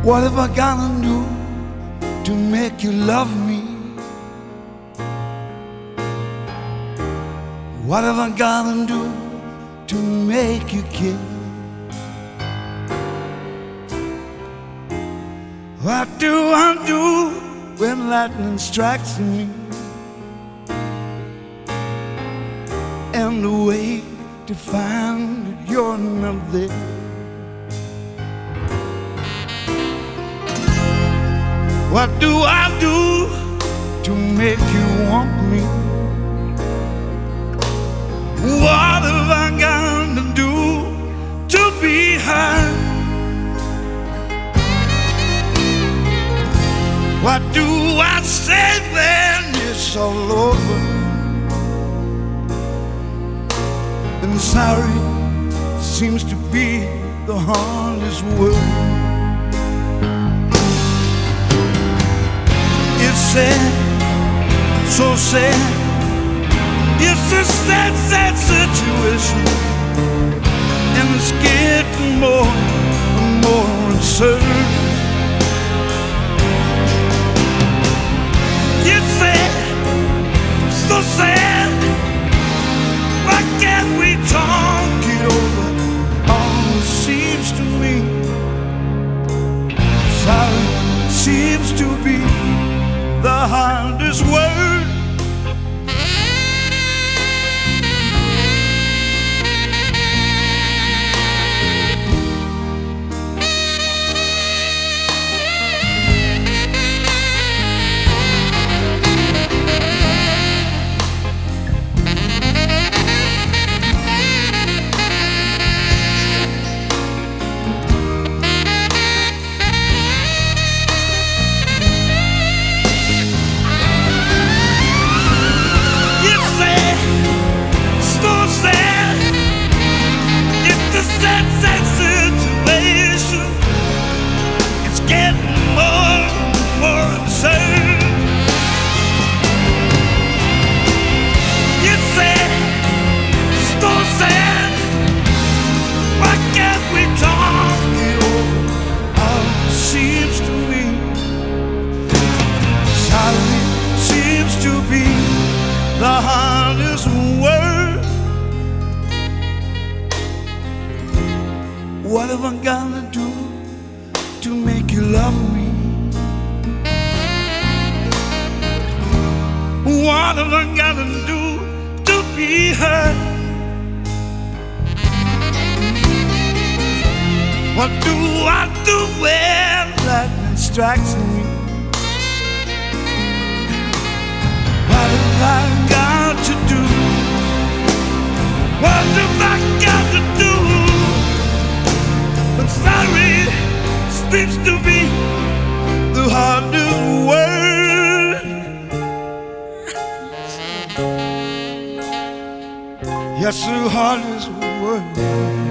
What have I gotta do to make you love me? What have I gotta do to make you care? What do I do when lightning strikes me and awake to find that you're not there? What do I do to make you want me? What have I got to do to be heard? What do I say when it's all over? And sorry seems to be the hardest word. It's sad, so sad. It's a sad, sad situation, and it's getting more and more absurd. It's sad, so sad. Why can't we talk it over? All it seems to me, sorry seems to be the hardest word. The hardest word. What have I gotta do to make you love me? What have I gotta do to be heard? What do I do when lightning strikes me? What have I got to do? What have I got to do? But sorry seems to be the hardest word. Yes, the hardest word.